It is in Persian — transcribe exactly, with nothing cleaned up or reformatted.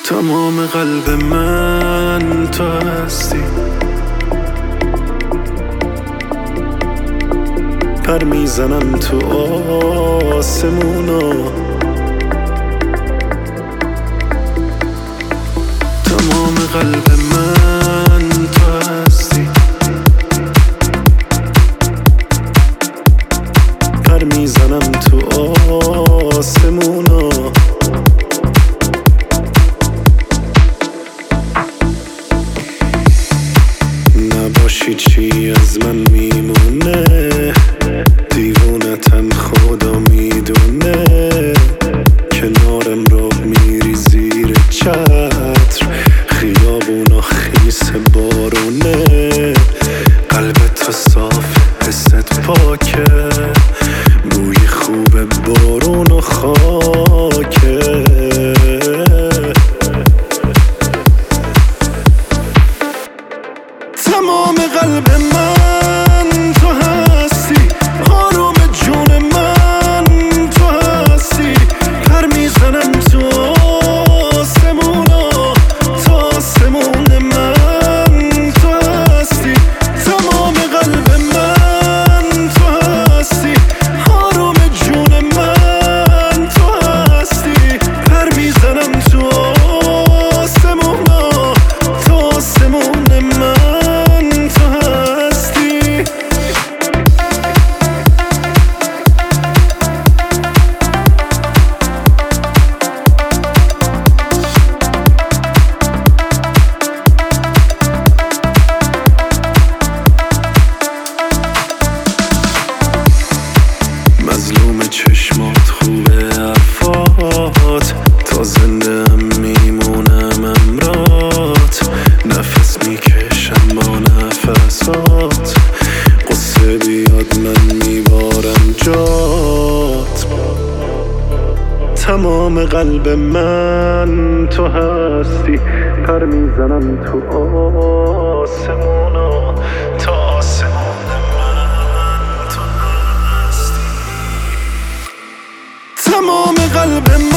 تمام قلب من تو هستی، پر میزنم تو آسمونا. تمام قلب من تو هستی، پر میزنم تو آسمونا. نباشی چی از من میمونه، دیوونتم خدا میدونه. کنارم راه میری زیر چتر، خیابونا خیس بارونه. قلبت صاف، حست پاکه، بوی خوب بارون و خاکه. تمام قلب من تو هستی، آروم جون من تو هستی. پر میزنم تو آسمونا، تو آسمون من تو هستی. تمام قلب من تو هستی، آروم جون من تو هستی. پر میزنم تو آسمونا، تو آسمون من. مظلوم چشمات، خوبه حرفات، تا زنده هم میمونم امرات. نفس میکشم با نفسات، قصه بیاد من میبارم جات. تمام قلب من تو هستی، پر میزنم تو آسمونا، تا آسمون من تو هستی. تمام قلب من